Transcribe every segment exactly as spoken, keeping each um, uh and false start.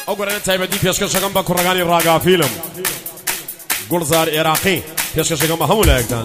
ئەو گۆرانە تایبەتی پێشکەشەکەم بە کوڕەکانی ڕاگافیلم گوڵزار عێراقی پێشکەشەکەم بە هەموو لایەکتان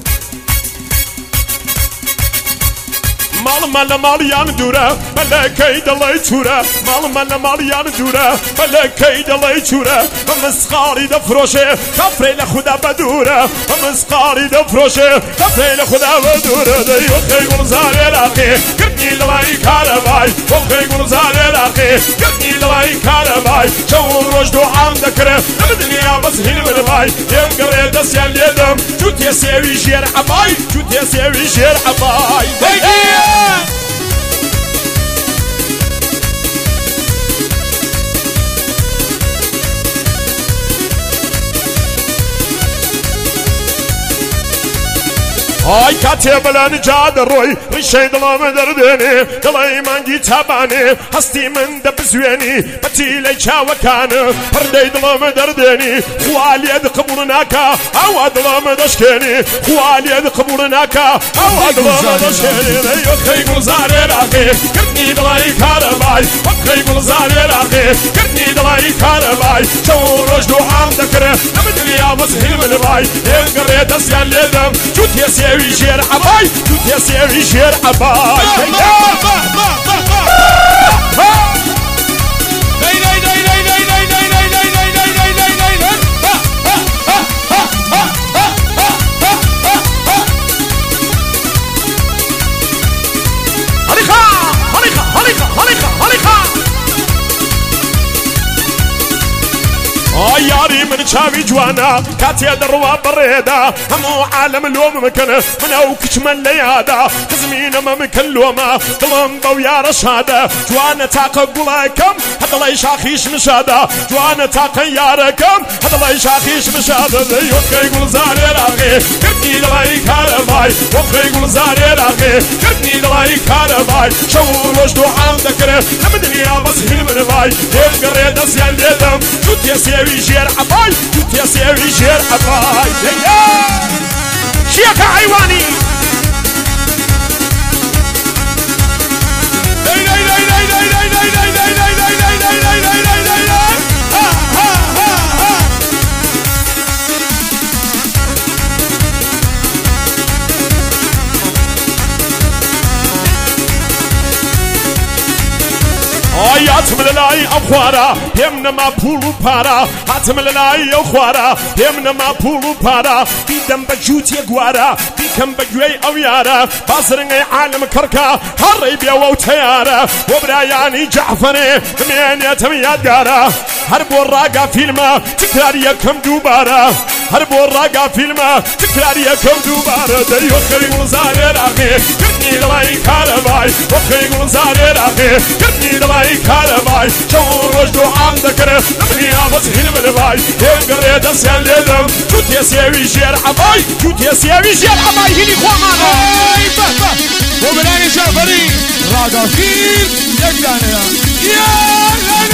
ماڵ من لە ماڵیان دوورە بەلەکەی دەڵێ چورە ماڵ من لە ماڵیان دوورە بەلەکەی دەڵێ چورە بە مسقاڵی دەفرۆشێ کەفرەی لە خودا بەدوورە بە مسقاڵی دەفرۆشێ کەفرەی لە خودا بەدوورە دەیوەخەی گوڵزار عێراقی گرنی لەوای کارەبای وەخەی گوڵزار عێراقی گرنی لەوای کارەبای چەون ڕۆژ دوعام دەکرێ لە دنیا بەس هین بنبای دێمگەڕێ دەستیان لێدەم جوتێ سێوی ژێر عەبای جوتێ سێوی ژێر عەبای ئای کاتێ بەلان جادە ڕۆی ڕیشەی دڵامە دەردێنێ دڵی مانگی تابانێ هەستی من دەبزوێنی بەتیلەی چاوەکانە پڕدەی دڵامە دەردێنی خوا لێت قبوڵ ناکا ئەوە دڵامە دەشکێنی خوا لێت قبوڵ ناکا ئەوە دڵامە دەشکێنی وەخەی گوڵزار عێراقی گرنی دڵی کارەبای وەخەی گوڵزار عێراقی گرنی دڵی کارەبای چەون ڕۆژ دوعام دەکرێ لەمە دنیا بەس هین بنبای دێمگەڕێ دەستیان لێدەم جوتێ سێوی ژێر عەبای جوتێ سێوی ژێر عەبای یاری من چاوی جوانا کاتێ دەڕوا بەڕێدا هەموو عالم لۆم مکەنە من ئەو کچمە لە یادا زمینەمە مکەن لۆمە دڵم بەو یارە شادە جوانە تاقە گوڵەکەم هەدڵی شاخیش مشادە جوانە تاقە یارەکەم هەدڵی شاخیش مشادە وەخەی گوڵزار عێراقی گرنی دڵی کارەبای وەخەی گوڵزار عێراقی گرنی دڵی کارەبای شەو ڕۆژ دوعام دەکرێ لەمە دنیا بەس هین بنبای دێمگەڕێ دەستیان لێدەم جوتێ سێوی ژێر عەبای جوتێ سێوی ژێر عەبای شیەکە حەیوانی هاتم لەلای ئەو خوارە پێم نەما پوڵ و پارە هاتم لەلای ئەو خوارە پێم نەما پوڵ و پارە بیدەم بە جووتێ گوارە بیکەم بە گوێی ئەو یارە بازرنگەی عالم کڕکە هەڕێی بێوە و تەیارە بۆ برایانی جەعفەرێ بمێنێتم یادگارە هەر بۆ ڕاگا فیلمە تکرار یەکەم دووبارە هەر بۆ ڕاگا فیلمە تکرار یەکەم دووبارە دەی وەخەی گوڵزار عێراقی گرنی دڵی کارەبای وەخەی گوڵزار عێراقی گرنی دڵی کارەبای چەون ڕۆژ دوعام دەکرێ لە دنیا بەس هین بنبای دێمگەڕێ دەستیان لێدەم جوتێ سێوی ژێر عەبای جوتێ سێوی ژێر عەبای هینی خۆمانە بۆ بەلانی جەعفەری ڕاگافیل یەک دانەیە